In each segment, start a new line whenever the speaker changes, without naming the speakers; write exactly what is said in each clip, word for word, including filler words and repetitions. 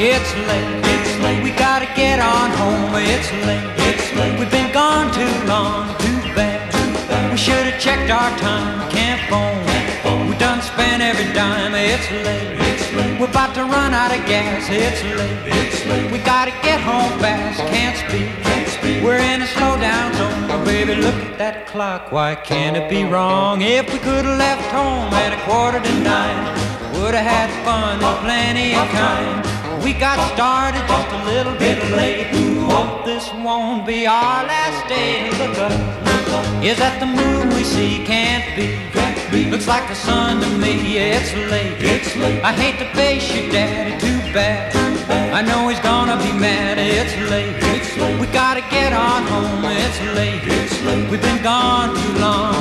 It's late, it's late, we gotta get on home. It's late, it's late, we've been gone too long, too bad. We should have checked our time, can't phone. We done spent every dime. It's late, it's late, we're about to run out of gas. It's late, it's late, we gotta get home fast. Can't speak, can't speak, we're in a slow down zone. Oh, baby, look at that clock, why can't it be wrong? If we could have left home at a quarter to nine, would have had fun and plenty of kind. We got started just a little bit late. Hope this won't be our last day. Look up, look up, is that the moon we see? Can't be, can't be. Looks like the sun to me. It's late, it's late, I hate to face your daddy, too bad. I know he's gonna be mad. It's late, it's late, we gotta get on home. It's late, it's late, we've been gone too long.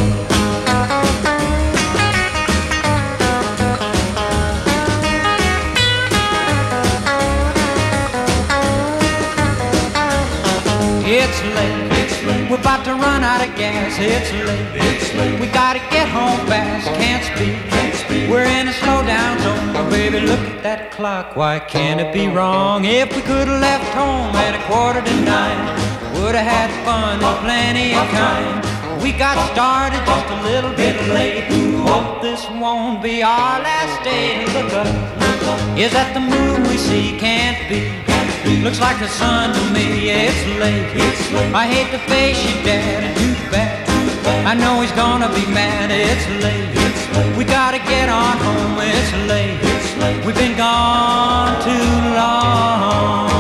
It's late, it's late, we're about to run out of gas. It's late, it's late, we gotta get home fast. Can't speak, can't speak, we're in a slow down zone. Oh, baby, look at that clock, why can't it be wrong? If we could have left home at a quarter to nine, would have had fun and plenty of kind. We got started just a little bit late. Hope this won't be our last day. Look up, look up, is that the moon we see? Can't be, can't be, looks like the sun to me. It's late, it's late, I hate to face your daddy, too bad. I know he's gonna be mad. It's late, it's late, we gotta get on home. It's late, it's late, we've been gone too long.